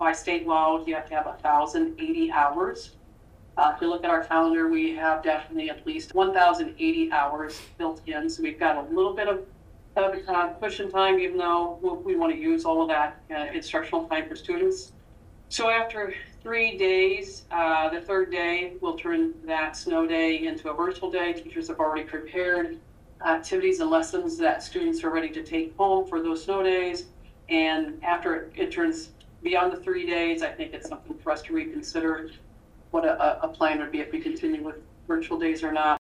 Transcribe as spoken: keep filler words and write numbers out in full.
by state law, you have to have one thousand eighty hours. Uh, if you look at our calendar, we have definitely at least one thousand eighty hours built in. So we've got a little bit of, of uh, cushion time, even though we, we want to use all of that uh, instructional time for students. So after three days, uh, the third day, we'll turn that snow day into a virtual day. Teachers have already prepared activities and lessons that students are ready to take home for those snow days. And after it turns beyond the three days, I think it's something for us to reconsider what a, a plan would be if we continue with virtual days or not.